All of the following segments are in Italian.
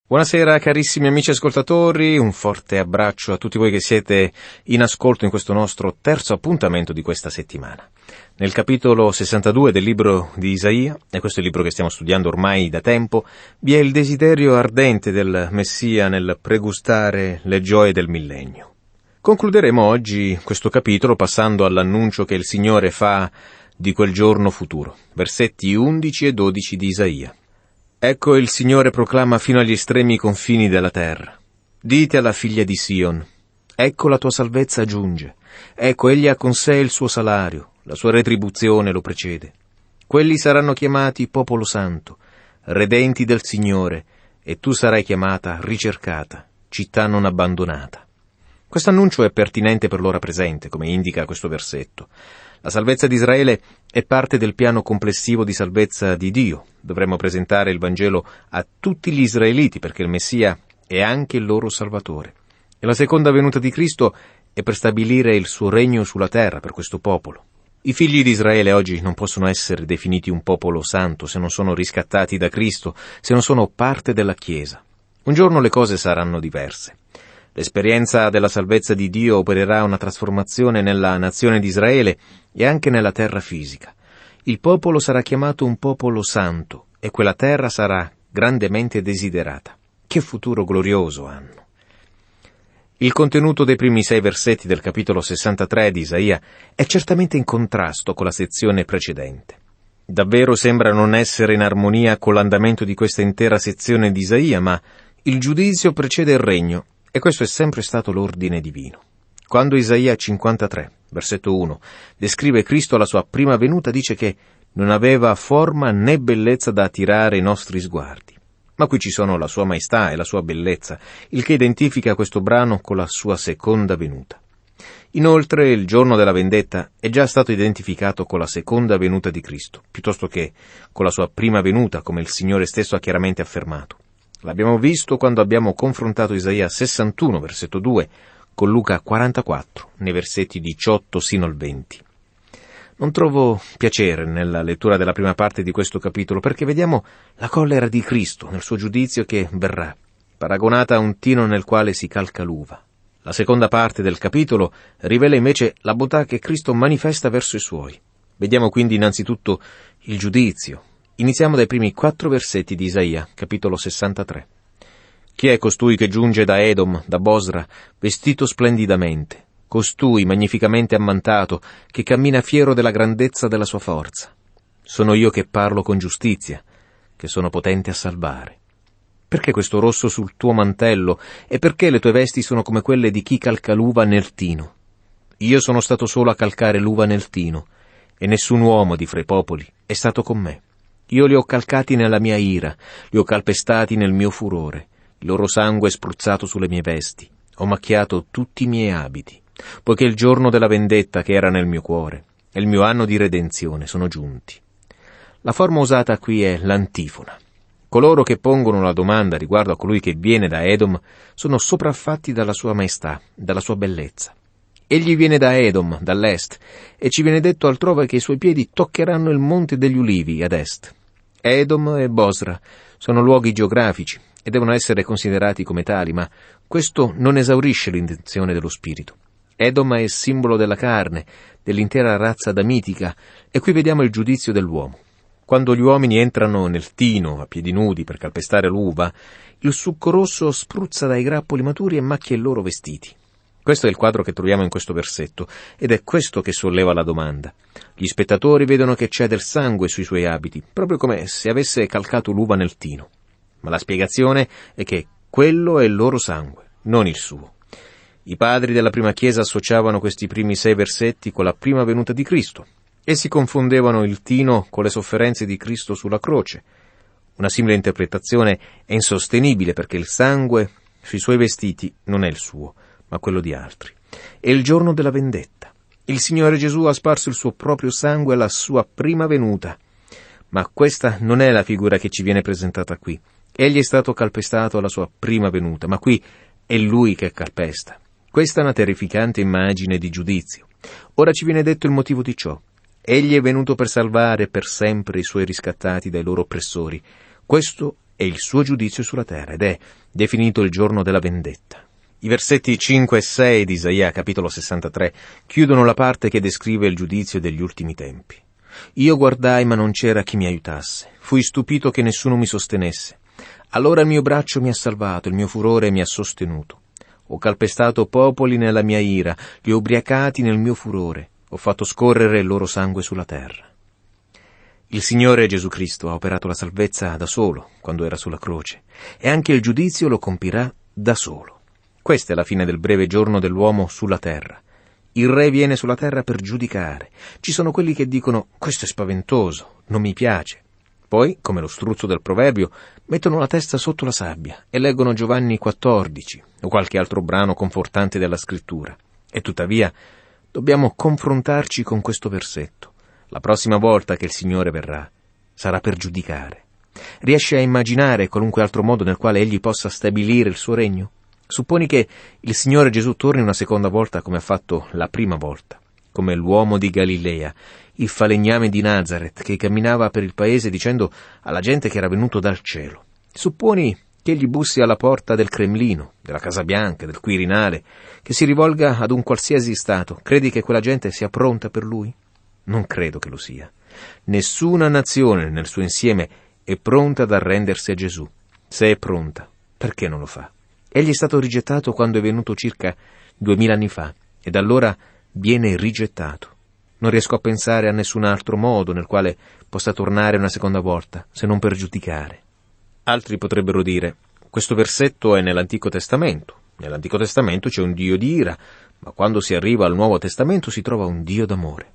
Buonasera carissimi amici ascoltatori, un forte abbraccio a tutti voi che siete in ascolto in questo nostro terzo appuntamento di questa settimana. Nel capitolo 62 del libro di Isaia, e questo è il libro che stiamo studiando ormai da tempo, vi è il desiderio ardente del Messia nel pregustare le gioie del millennio. Concluderemo oggi questo capitolo passando all'annuncio che il Signore fa di quel giorno futuro, versetti 11 e 12 di Isaia. Ecco il Signore proclama fino agli estremi confini della terra. Dite alla figlia di Sion, ecco la tua salvezza giunge, ecco egli ha con sé il suo salario, la sua retribuzione lo precede. Quelli saranno chiamati popolo santo, redenti del Signore, e tu sarai chiamata ricercata, città non abbandonata. Questo annuncio è pertinente per l'ora presente, come indica questo versetto. La salvezza di Israele è parte del piano complessivo di salvezza di Dio. Dovremmo presentare il Vangelo a tutti gli israeliti perché il Messia è anche il loro Salvatore. E la seconda venuta di Cristo è per stabilire il suo regno sulla terra per questo popolo. I figli di Israele oggi non possono essere definiti un popolo santo se non sono riscattati da Cristo, se non sono parte della Chiesa. Un giorno le cose saranno diverse. L'esperienza della salvezza di Dio opererà una trasformazione nella nazione di Israele e anche nella terra fisica. Il popolo sarà chiamato un popolo santo e quella terra sarà grandemente desiderata. Che futuro glorioso hanno! Il contenuto dei primi 6 versetti del capitolo 63 di Isaia è certamente in contrasto con la sezione precedente. Davvero sembra non essere in armonia con l'andamento di questa intera sezione di Isaia, ma il giudizio precede il regno. E questo è sempre stato l'ordine divino. Quando Isaia 53, versetto 1, descrive Cristo alla sua prima venuta, dice che non aveva forma né bellezza da attirare i nostri sguardi. Ma qui ci sono la sua maestà e la sua bellezza, il che identifica questo brano con la sua seconda venuta. Inoltre, il giorno della vendetta è già stato identificato con la seconda venuta di Cristo, piuttosto che con la sua prima venuta, come il Signore stesso ha chiaramente affermato. L'abbiamo visto quando abbiamo confrontato Isaia 61, versetto 2, con Luca 44, nei versetti 18 sino al 20. Non trovo piacere nella lettura della prima parte di questo capitolo, perché vediamo la collera di Cristo nel suo giudizio che verrà, paragonata a un tino nel quale si calca l'uva. La seconda parte del capitolo rivela invece la bontà che Cristo manifesta verso i suoi. Vediamo quindi innanzitutto il giudizio. Iniziamo dai primi 4 versetti di Isaia, capitolo 63. Chi è costui che giunge da Edom, da Bosra, vestito splendidamente? Costui, magnificamente ammantato, che cammina fiero della grandezza della sua forza. Sono io che parlo con giustizia, che sono potente a salvare. Perché questo rosso sul tuo mantello, e perché le tue vesti sono come quelle di chi calca l'uva nel tino? Io sono stato solo a calcare l'uva nel tino, e nessun uomo di fra i popoli è stato con me. Io li ho calcati nella mia ira, li ho calpestati nel mio furore, il loro sangue è spruzzato sulle mie vesti, ho macchiato tutti i miei abiti, poiché il giorno della vendetta che era nel mio cuore e il mio anno di redenzione sono giunti. La forma usata qui è l'antifona. Coloro che pongono la domanda riguardo a colui che viene da Edom sono sopraffatti dalla sua maestà, dalla sua bellezza. Egli viene da Edom, dall'est, e ci viene detto altrove che i suoi piedi toccheranno il monte degli ulivi ad est. Edom e Bosra sono luoghi geografici e devono essere considerati come tali, ma questo non esaurisce l'intenzione dello spirito. Edom è il simbolo della carne, dell'intera razza adamitica, e qui vediamo il giudizio dell'uomo. Quando gli uomini entrano nel tino a piedi nudi per calpestare l'uva, il succo rosso spruzza dai grappoli maturi e macchia i loro vestiti. Questo è il quadro che troviamo in questo versetto, ed è questo che solleva la domanda. Gli spettatori vedono che c'è del sangue sui suoi abiti, proprio come se avesse calcato l'uva nel tino. Ma la spiegazione è che quello è il loro sangue, non il suo. I padri della prima Chiesa associavano questi primi 6 versetti con la prima venuta di Cristo. Essi confondevano il tino con le sofferenze di Cristo sulla croce. Una simile interpretazione è insostenibile perché il sangue sui suoi vestiti non è il suo, ma quello di altri. È il giorno della vendetta. Il Signore Gesù ha sparso il suo proprio sangue alla sua prima venuta. Ma questa non è la figura che ci viene presentata qui. Egli è stato calpestato alla sua prima venuta, ma qui è Lui che calpesta. Questa è una terrificante immagine di giudizio. Ora ci viene detto il motivo di ciò. Egli è venuto per salvare per sempre i suoi riscattati dai loro oppressori. Questo e il suo giudizio sulla terra, ed è definito il giorno della vendetta. I versetti 5 e 6 di Isaia, capitolo 63, chiudono la parte che descrive il giudizio degli ultimi tempi. Io guardai, ma non c'era chi mi aiutasse. Fui stupito che nessuno mi sostenesse. Allora il mio braccio mi ha salvato, il mio furore mi ha sostenuto. Ho calpestato popoli nella mia ira, li ho ubriacati nel mio furore. Ho fatto scorrere il loro sangue sulla terra. Il Signore Gesù Cristo ha operato la salvezza da solo, quando era sulla croce, e anche il giudizio lo compirà da solo. Questa è la fine del breve giorno dell'uomo sulla terra. Il Re viene sulla terra per giudicare. Ci sono quelli che dicono: questo è spaventoso, non mi piace. Poi, come lo struzzo del proverbio, mettono la testa sotto la sabbia e leggono Giovanni 14 o qualche altro brano confortante della Scrittura. E tuttavia dobbiamo confrontarci con questo versetto. La prossima volta che il Signore verrà sarà per giudicare. Riesci a immaginare qualunque altro modo nel quale Egli possa stabilire il suo regno? Supponi che il Signore Gesù torni una seconda volta come ha fatto la prima volta, come l'uomo di Galilea, il falegname di Nazaret, che camminava per il paese dicendo alla gente che era venuto dal cielo. Supponi che egli bussi alla porta del Cremlino, della Casa Bianca, del Quirinale, che si rivolga ad un qualsiasi stato. Credi che quella gente sia pronta per lui? Non credo che lo sia. Nessuna nazione nel suo insieme è pronta ad arrendersi a Gesù. Se è pronta, perché non lo fa? Egli è stato rigettato quando è venuto circa 2000 anni fa, e da allora viene rigettato. Non riesco a pensare a nessun altro modo nel quale possa tornare una seconda volta, se non per giudicare. Altri potrebbero dire: questo versetto è nell'Antico Testamento. Nell'Antico Testamento c'è un Dio di ira, ma quando si arriva al Nuovo Testamento si trova un Dio d'amore.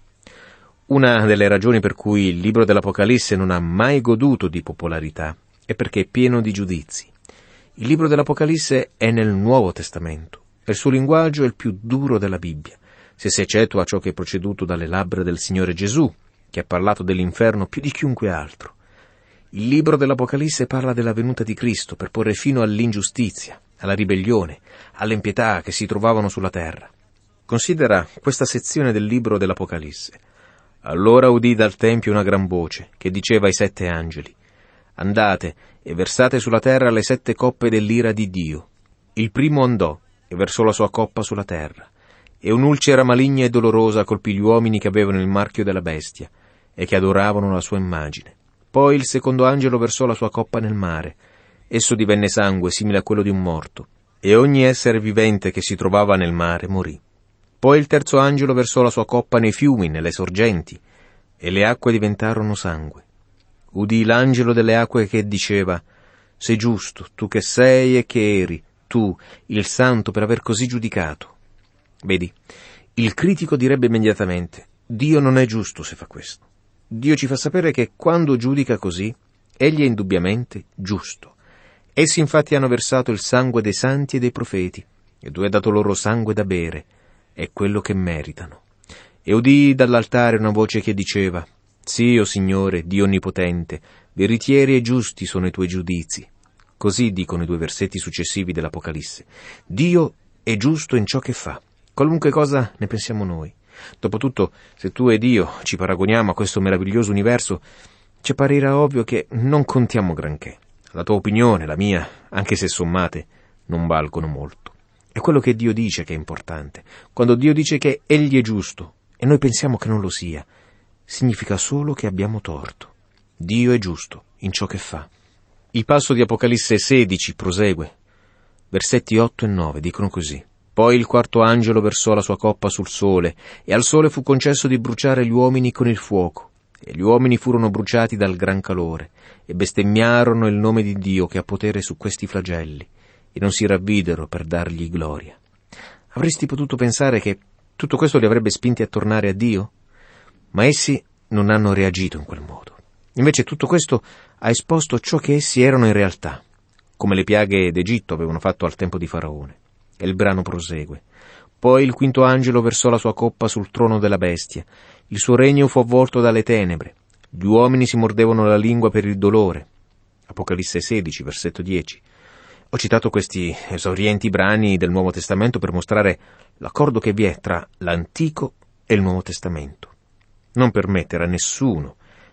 Una delle ragioni per cui il libro dell'Apocalisse non ha mai goduto di popolarità è perché è pieno di giudizi. Il libro dell'Apocalisse è nel Nuovo Testamento e il suo linguaggio è il più duro della Bibbia, se si eccetua ciò che è proceduto dalle labbra del Signore Gesù, che ha parlato dell'inferno più di chiunque altro. Il libro dell'Apocalisse parla della venuta di Cristo per porre fino all'ingiustizia, alla ribellione, all'impietà che si trovavano sulla terra. Considera questa sezione del libro dell'Apocalisse. Allora udì dal Tempio una gran voce che diceva ai 7 angeli: andate e versate sulla terra le 7 coppe dell'ira di Dio. Il primo andò e versò la sua coppa sulla terra, e un'ulcera maligna e dolorosa colpì gli uomini che avevano il marchio della bestia e che adoravano la sua immagine. Poi il secondo angelo versò la sua coppa nel mare. Esso divenne sangue simile a quello di un morto, e ogni essere vivente che si trovava nel mare morì. Poi il terzo angelo versò la sua coppa nei fiumi, nelle sorgenti, e le acque diventarono sangue. Udì l'angelo delle acque che diceva: sei giusto, tu che sei e che eri, tu, il santo, per aver così giudicato. Vedi, il critico direbbe immediatamente: Dio non è giusto se fa questo. Dio ci fa sapere che quando giudica così, egli è indubbiamente giusto. Essi infatti hanno versato il sangue dei santi e dei profeti, e tu hai dato loro sangue da bere, è quello che meritano. E udii dall'altare una voce che diceva: sì, o Signore, Dio onnipotente, veritieri e giusti sono i tuoi giudizi. Così dicono i 2 versetti successivi dell'Apocalisse. Dio è giusto in ciò che fa, qualunque cosa ne pensiamo noi. Dopotutto, se tu ed io ci paragoniamo a questo meraviglioso universo, ci apparirà ovvio che non contiamo granché. La tua opinione, la mia, anche se sommate, non valgono molto. È quello che Dio dice che è importante. Quando Dio dice che Egli è giusto e noi pensiamo che non lo sia, significa solo che abbiamo torto. Dio è giusto in ciò che fa. Il passo di Apocalisse 16 prosegue. Versetti 8 e 9 dicono così: poi il quarto angelo versò la sua coppa sul sole, e al sole fu concesso di bruciare gli uomini con il fuoco. E gli uomini furono bruciati dal gran calore, e bestemmiarono il nome di Dio che ha potere su questi flagelli, e non si ravvidero per dargli gloria. Avresti potuto pensare che tutto questo li avrebbe spinti a tornare a Dio? Ma essi non hanno reagito in quel modo. Invece tutto questo ha esposto ciò che essi erano in realtà, come le piaghe d'Egitto avevano fatto al tempo di Faraone. E il brano prosegue. Poi il quinto angelo versò la sua coppa sul trono della bestia. Il suo regno fu avvolto dalle tenebre. Gli uomini si mordevano la lingua per il dolore. Apocalisse 16, versetto 10. Ho citato questi esaurienti brani del Nuovo Testamento per mostrare l'accordo che vi è tra l'Antico e il Nuovo Testamento. Non permettere a nessuno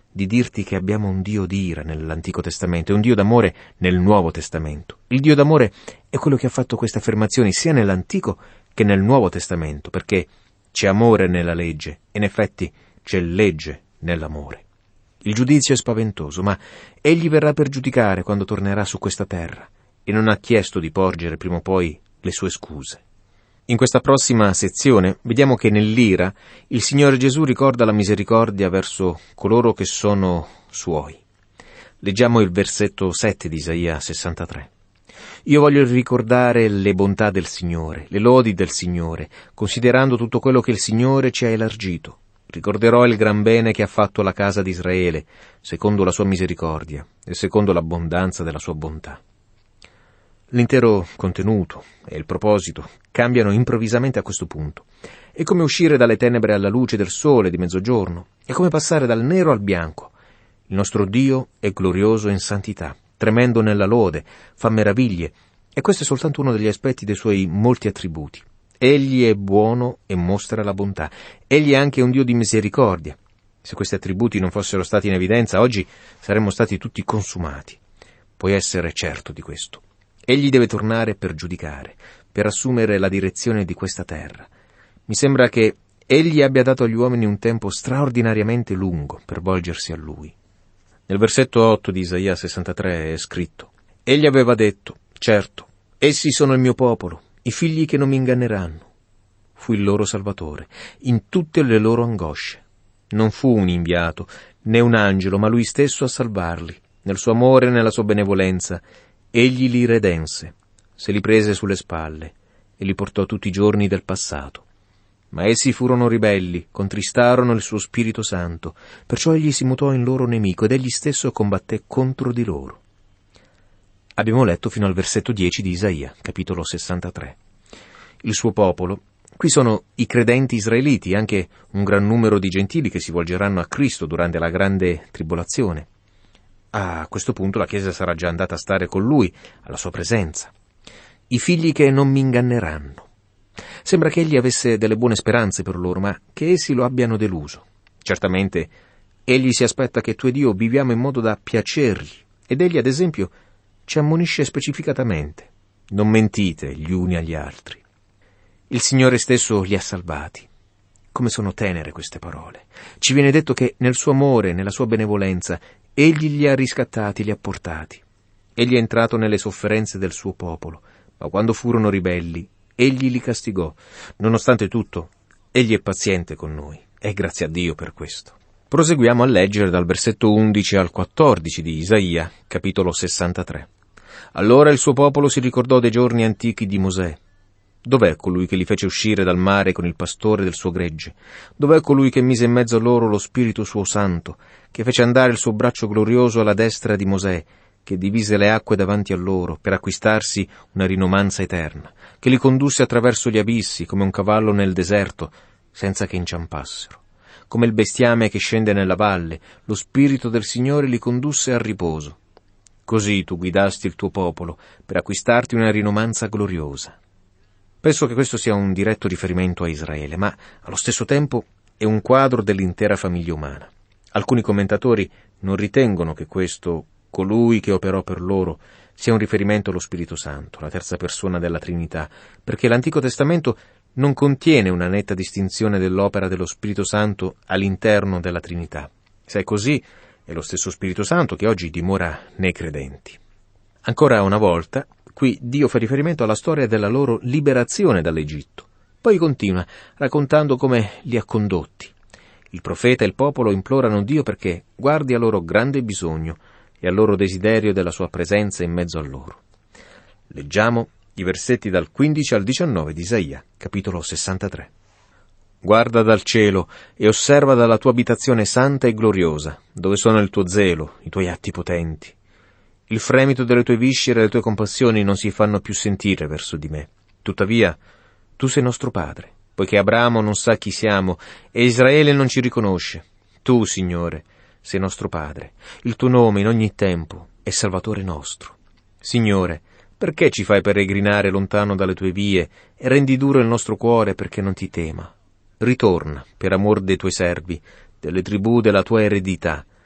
di dirti che abbiamo un Dio di ira nell'Antico Testamento e un Dio d'amore nel Nuovo Testamento. Il Dio d'amore è quello che ha fatto queste affermazioni sia nell'Antico che nel Nuovo Testamento, perché c'è amore nella legge, e in effetti c'è legge nell'amore. Il giudizio è spaventoso, ma egli verrà per giudicare quando tornerà su questa terra, e non ha chiesto di porgere prima o poi le sue scuse. In questa prossima sezione vediamo che nell'ira il Signore Gesù ricorda la misericordia verso coloro che sono suoi. Leggiamo il versetto 7 di Isaia 63. Io voglio ricordare le bontà del Signore, le lodi del Signore, considerando tutto quello che il Signore ci ha elargito. Ricorderò il gran bene che ha fatto alla casa di Israele, secondo la sua misericordia e secondo l'abbondanza della sua bontà. L'intero contenuto e il proposito cambiano improvvisamente a questo punto. È come uscire dalle tenebre alla luce del sole di mezzogiorno, è come passare dal nero al bianco. Il nostro Dio è glorioso in santità, tremendo nella lode, fa meraviglie, e questo è soltanto uno degli aspetti dei suoi molti attributi. Egli è buono e mostra la bontà. Egli è anche un Dio di misericordia. Se questi attributi non fossero stati in evidenza, oggi saremmo stati tutti consumati. Puoi essere certo di questo. Egli deve tornare per giudicare, per assumere la direzione di questa terra. Mi sembra che egli abbia dato agli uomini un tempo straordinariamente lungo per volgersi a lui. Nel versetto 8 di Isaia 63 è scritto: Egli aveva detto, certo, essi sono il mio popolo, i figli che non mi inganneranno. Fu il loro salvatore, in tutte le loro angosce. Non fu un inviato, né un angelo, ma lui stesso a salvarli, nel suo amore e nella sua benevolenza. Egli li redense, se li prese sulle spalle e li portò tutti i giorni del passato. Ma essi furono ribelli, contristarono il suo Spirito Santo, perciò egli si mutò in loro nemico ed egli stesso combatté contro di loro. Abbiamo letto fino al versetto 10 di Isaia, capitolo 63. Il suo popolo, qui sono i credenti israeliti, anche un gran numero di gentili che si volgeranno a Cristo durante la grande tribolazione. A questo punto la Chiesa sarà già andata a stare con Lui, alla sua presenza. I figli che non mi inganneranno. Sembra che egli avesse delle buone speranze per loro, ma che essi lo abbiano deluso. Certamente, egli si aspetta che tu ed io viviamo in modo da piacergli, ed egli, ad esempio, ci ammonisce specificatamente: non mentite gli uni agli altri. Il Signore stesso li ha salvati. Come sono tenere queste parole. Ci viene detto che nel suo amore, nella sua benevolenza, egli li ha riscattati, li ha portati. Egli è entrato nelle sofferenze del suo popolo, ma quando furono ribelli, egli li castigò. Nonostante tutto, egli è paziente con noi, e grazie a Dio per questo. Proseguiamo a leggere dal versetto 11 al 14 di Isaia, capitolo 63. Allora il suo popolo si ricordò dei giorni antichi di Mosè. Dov'è colui che li fece uscire dal mare con il pastore del suo gregge? Dov'è colui che mise in mezzo a loro lo Spirito suo santo, che fece andare il suo braccio glorioso alla destra di Mosè, che divise le acque davanti a loro per acquistarsi una rinomanza eterna, che li condusse attraverso gli abissi come un cavallo nel deserto, senza che inciampassero? Come il bestiame che scende nella valle, lo Spirito del Signore li condusse al riposo. Così tu guidasti il tuo popolo per acquistarti una rinomanza gloriosa. Penso che questo sia un diretto riferimento a Israele, ma allo stesso tempo è un quadro dell'intera famiglia umana. Alcuni commentatori non ritengono che questo, colui che operò per loro, sia un riferimento allo Spirito Santo, la terza persona della Trinità, perché l'Antico Testamento non contiene una netta distinzione dell'opera dello Spirito Santo all'interno della Trinità. Se è così, è lo stesso Spirito Santo che oggi dimora nei credenti. Ancora una volta, qui Dio fa riferimento alla storia della loro liberazione dall'Egitto. Poi continua raccontando come li ha condotti. Il profeta e il popolo implorano Dio perché guardi al loro grande bisogno e al loro desiderio della sua presenza in mezzo a loro. Leggiamo i versetti dal 15 al 19 di Isaia, capitolo 63. Guarda dal cielo e osserva dalla tua abitazione santa e gloriosa, dove sono il tuo zelo, i tuoi atti potenti. Il fremito delle tue viscere e le tue compassioni non si fanno più sentire verso di me. Tuttavia, tu sei nostro padre, poiché Abramo non sa chi siamo e Israele non ci riconosce. Tu, Signore, sei nostro padre. Il tuo nome in ogni tempo è Salvatore nostro. Signore, perché ci fai peregrinare lontano dalle tue vie e rendi duro il nostro cuore perché non ti tema? Ritorna, per amor dei tuoi servi, delle tribù della tua eredità.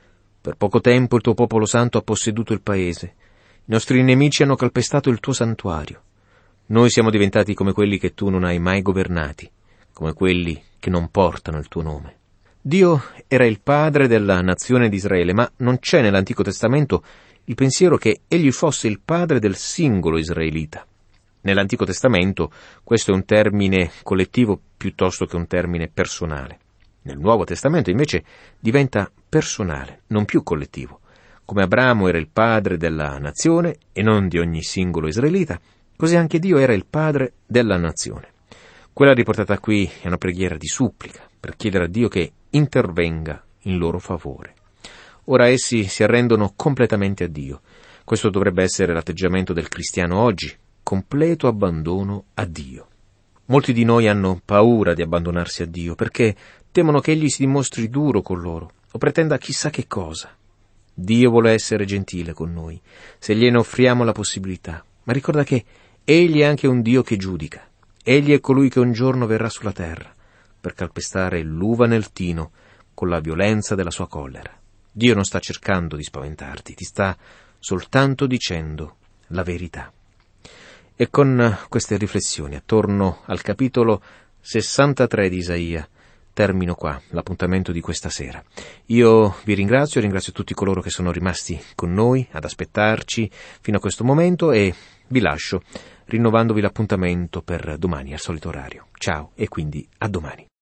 Per poco tempo il tuo popolo santo ha posseduto il paese. I nostri nemici hanno calpestato il tuo santuario. Noi siamo diventati come quelli che tu non hai mai governati, come quelli che non portano il tuo nome. Dio era il padre della nazione di Israele, ma non c'è nell'Antico Testamento il pensiero che egli fosse il padre del singolo israelita. Nell'Antico Testamento questo è un termine collettivo piuttosto che un termine personale. Nel Nuovo Testamento invece diventa personale, non più collettivo. Come Abramo era il padre della nazione e non di ogni singolo israelita, così anche Dio era il padre della nazione. Quella riportata qui è una preghiera di supplica per chiedere a Dio che intervenga in loro favore. Ora essi si arrendono completamente a Dio. Questo dovrebbe essere l'atteggiamento del cristiano oggi, completo abbandono a Dio. Molti di noi hanno paura di abbandonarsi a Dio perché temono che Egli si dimostri duro con loro o pretenda chissà che cosa. Dio vuole essere gentile con noi, se gliene offriamo la possibilità, ma ricorda che Egli è anche un Dio che giudica. Egli è colui che un giorno verrà sulla terra per calpestare l'uva nel tino con la violenza della sua collera. Dio non sta cercando di spaventarti, ti sta soltanto dicendo la verità. E con queste riflessioni attorno al capitolo 63 di Isaia termino qua l'appuntamento di questa sera. Io vi ringrazio tutti coloro che sono rimasti con noi ad aspettarci fino a questo momento e vi lascio rinnovandovi l'appuntamento per domani al solito orario. Ciao e quindi a domani.